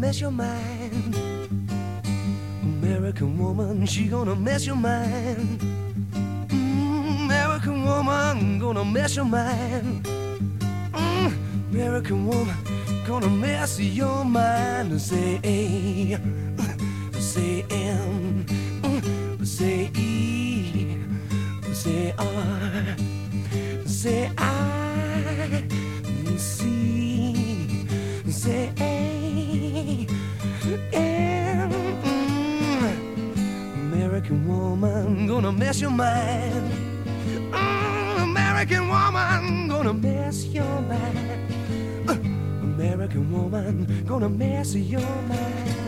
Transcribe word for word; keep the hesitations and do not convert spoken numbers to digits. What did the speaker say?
mess your mind. American woman, she gonna mess your mind. Mm, American woman, gonna mess your mind. Mm, American woman, gonna mess your mind. Say A, say M, say E, say R, say I, C, say A, M. American woman, gonna mess your mind. Mm, American woman, gonna mess your mind. Uh, American woman, gonna mess your mind.